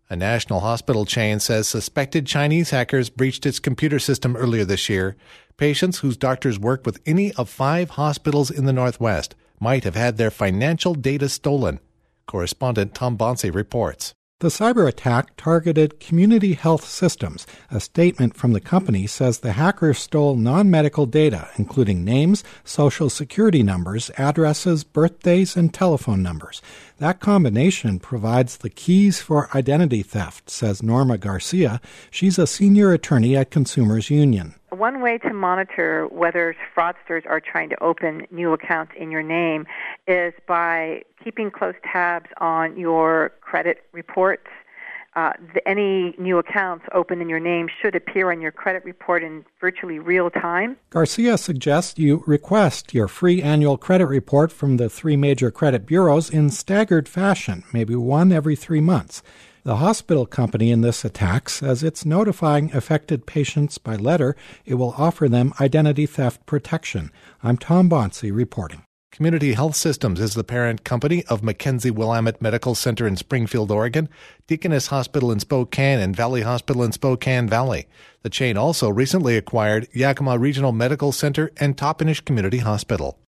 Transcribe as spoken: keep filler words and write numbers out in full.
A national hospital chain says suspected Chinese hackers breached its computer system earlier this year. Patients whose doctors work with any of five hospitals in the Northwest might have had their financial data stolen. Correspondent Tom Bonsi reports. The cyber attack targeted Community Health Systems. A statement from the company says the hackers stole non-medical data, including names, social security numbers, addresses, birthdays, and telephone numbers. That combination provides the keys for identity theft, says Norma Garcia. She's a senior attorney at Consumers Union. One way to monitor whether fraudsters are trying to open new accounts in your name is by keeping close tabs on your credit reports. Uh, the, any new accounts opened in your name should appear on your credit report in virtually real time. Garcia suggests you request your free annual credit report from the three major credit bureaus in staggered fashion, maybe one every three months. The hospital company in this attack says it's notifying affected patients by letter. It will offer them identity theft protection. I'm Tom Bonsi reporting. Community Health Systems is the parent company of Mackenzie Willamette Medical Center in Springfield, Oregon, Deaconess Hospital in Spokane, and Valley Hospital in Spokane Valley. The chain also recently acquired Yakima Regional Medical Center and Toppenish Community Hospital.